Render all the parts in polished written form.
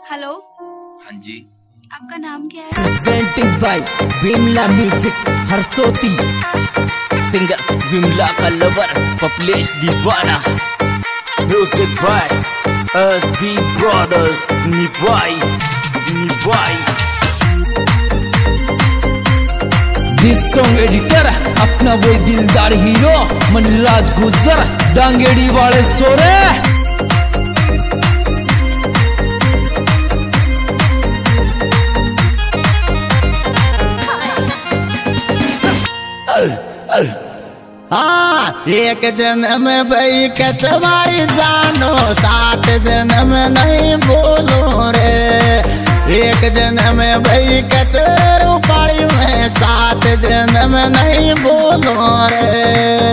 Hello. हाँ जी। आपका नाम क्या है? Presented by Vimala music Harsoti. Singer Vimala का लवर पपलेश दीवाना। म्यूजिक बाय एसबी ब्रदर्स निभाई। दिस सॉन्ग एडिटर अपना वो दिलदार हीरो मनीराज गुजर डांगेड़ी वाले सोरे। हाँ, एक जन्म भाई के तुम्हारी जानो, 7 जन्म नहीं बोलो रे। एक जन्म भाई के तेरू पाली में, 7 जन्म नहीं बोलो रे।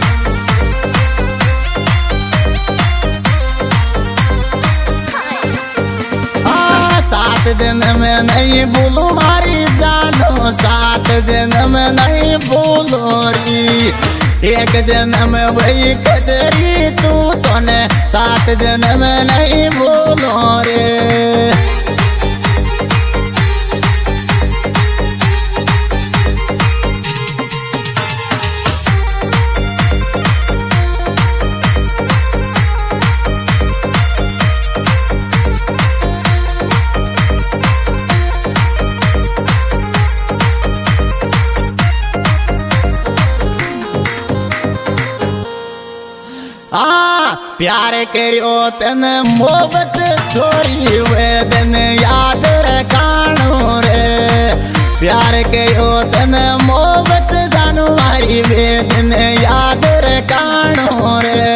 हाँ, 7 जन्म नहीं बोलो मारी जानो, 7 जन्म नहीं बोलो री। एक जन्म भाई कचरी तू तोने, 7 जन्म नहीं बोलो रे। प्यार करियो तन मोहब्बत छोरी वे दिन याद रखाणो रे। प्यार करियो तन मोहब्बत जानू मारी वे दिन याद रखाणो रे।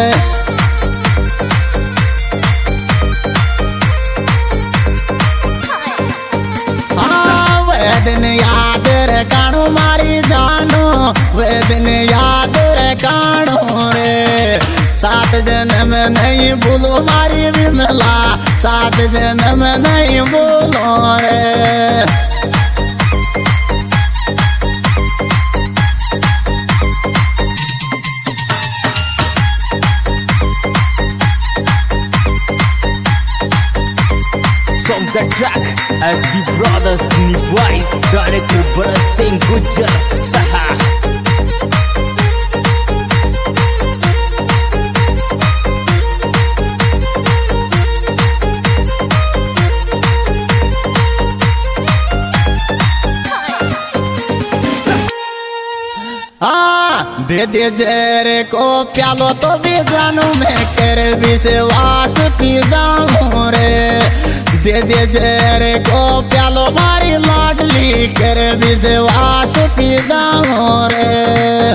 हाँ, वे दिन याद रखाणो मारी जानो, वे दिन याद रखाणो रे। 7 जन्म नहीं भूलो मारी विमला, 7 जन्म नहीं भूलो रे। From the track SB Brothers निभाई, डायरेक्टर भरत सिंह गुजर सहा। दे दे जेरे को प्यालो तो भी जानू, मैं कर विश्वास पी जाऊं रे। दे दे जेरे को प्यालो मारी लाडली, कर विश्वास पी जाऊं रे।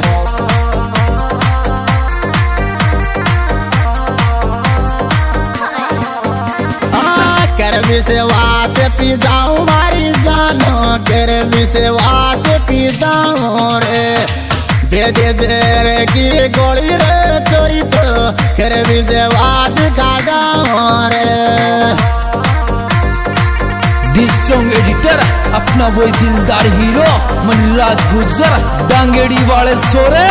कर विश्वास पी जाऊं मारी जानो, कर विश्वास पी जाऊं रे। दे दे जेरे की गोली रे चोरी तो, कर विश्वास खा जाऊं रे। दिस सॉन्ग एडिटर अपना वो दिलदार हीरो मनीराज गुजर डांगेड़ी वाले सोरे।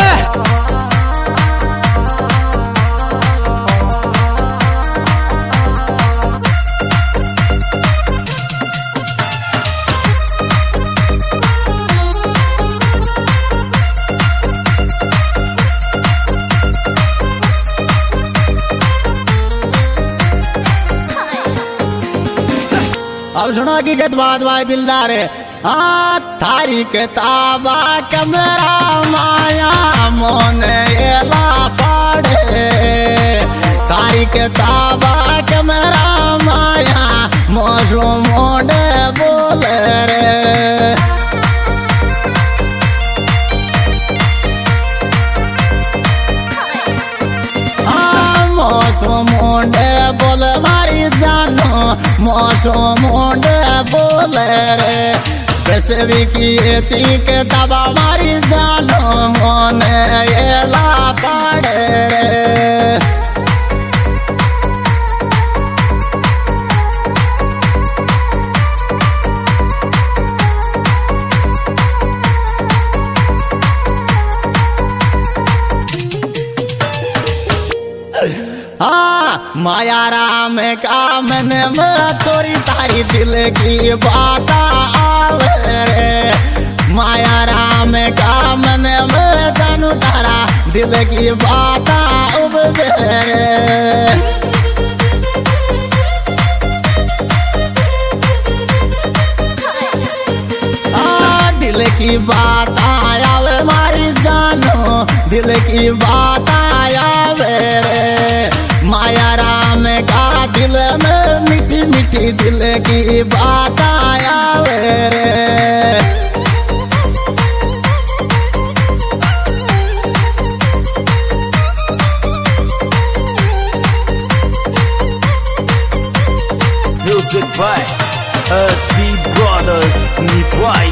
अब सुनो की बात भाई दिलदार है। हाँ, थारी किताबा कमरा माया मोन एला पड़े। थारी किताबा कमरा माया मोशो मोडे बोले रे। मोशो मोडे बोले मारी जानो, मोशो मोडे बोले रे। बेसवी की चीक दबा मारी जानो, मोने एला पड़े रे। हाँ, माया राम का मन में थोड़ी तारी दिल की बात आवे रे। माया राम का मन में जानू तारा दिल की बात उपजे रे। दिल की बात आया मारी जानो, दिल की बात आया रे। माया राम का दिल में मीठी मीठी दिल की बात आया रे। Music by SB Brothers, Nipwai.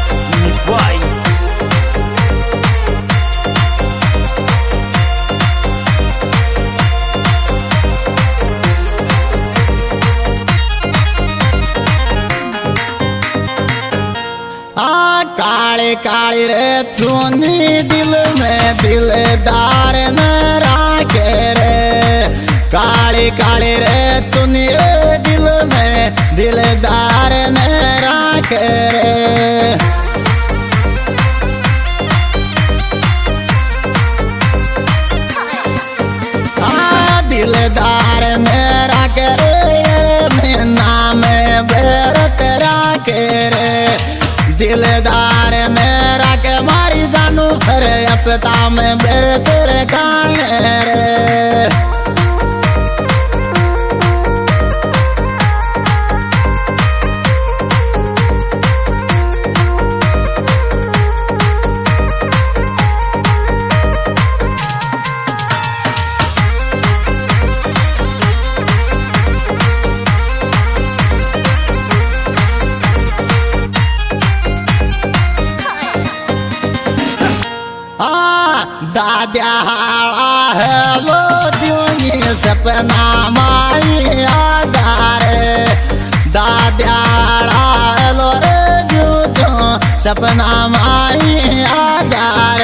काले काले रे चुनी दिल में दिलदार न राखे रे। काले काले रे चुनी दिल में दिलदार न राखे रे। दिलदार मेरा करे में नाम बेरत राखे रे। दिलदार मेरा के मारी जानू रे अपता में बेरत रे गाने रे। दाद्या है लो द्योनी सपना माई आधार। दाद्या है लो रे जो सपना माई आधार।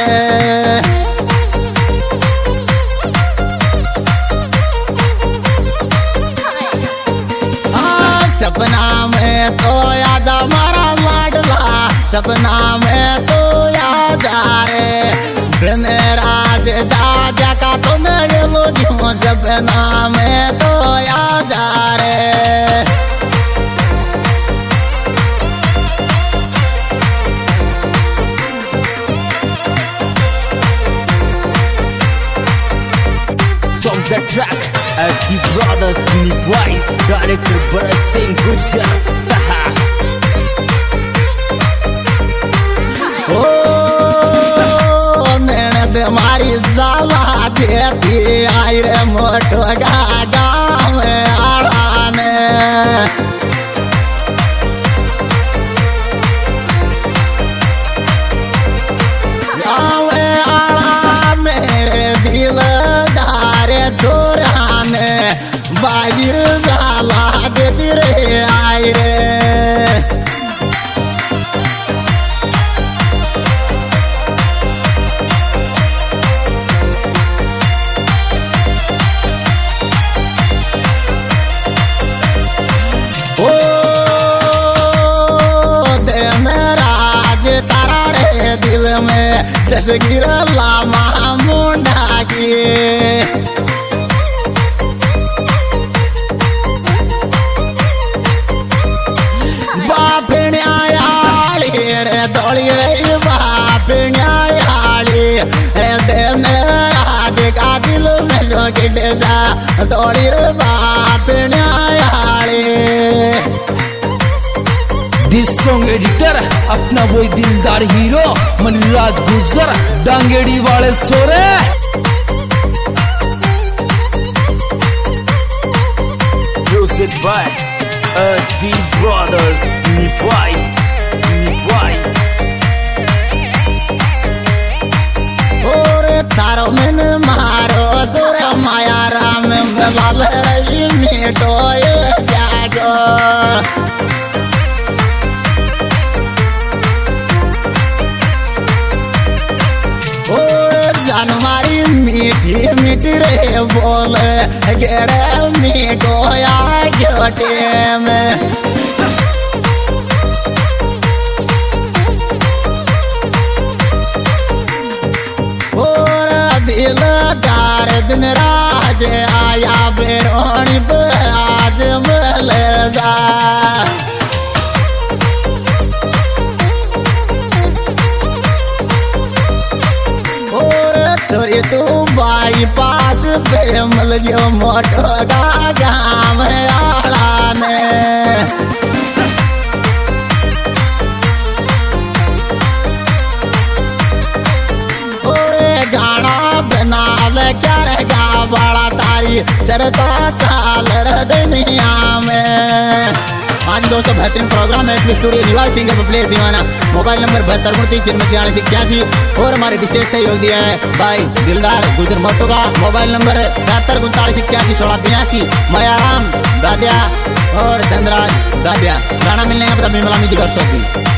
सपना में तो याद हमारा लाडला, सपना में तो याद आ रे। राज दादा का तो नगे लो जो सपना में तो याद आ रे। From the track, SB Brothers, Nipwai, director Bharat Singh Gujjar Saha. मारी जाला देती आई रे मोटो गाँव आड़ा में। गाँव आड़ा मेरे दिलदार छोरा ने बाजिर जाला देती रे आई रे। दिल में दस गिरला मुंडा की। बापण्यायाली रे दौड़ी रे बापण्यायाली दिन रात का दिल में लोग डेजा दौड़ी रे बापण्यायाली। दिस सॉन्ग एडिटर अपना वही दिलदार हीरो मनराज गुजर डांगेड़ी वाले सोरे। Music by SB Brothers, Nipwai. और तारो मन मारो सोरे माया राम लाल रही मीठो जागो। जानमारी मीठी मीठ रे बोल गेड़े में गोया घोटे में और दिलदार दिन राज आया बेरोनी आज मिल जा छोरी तू बाई पास पे मिल जो मोटो गाम आड़ा ने गाना बनावे क्या रहेगा बड़ा तारी चरता चाल दुनिया में। आज दोस्तों बेहतरीन प्रोग्राम है स्टूडियो निवास सिंगर प्लेयर दीवाना। मोबाइल नंबर 72 और हमारे विशेष सहयोग दिया है भाई दिलदार गुजर मोटो का। मोबाइल नंबर 73 मयाराम दादिया और चंद्राज दादिया। गाना मिलने का पता मिला म्यूजिक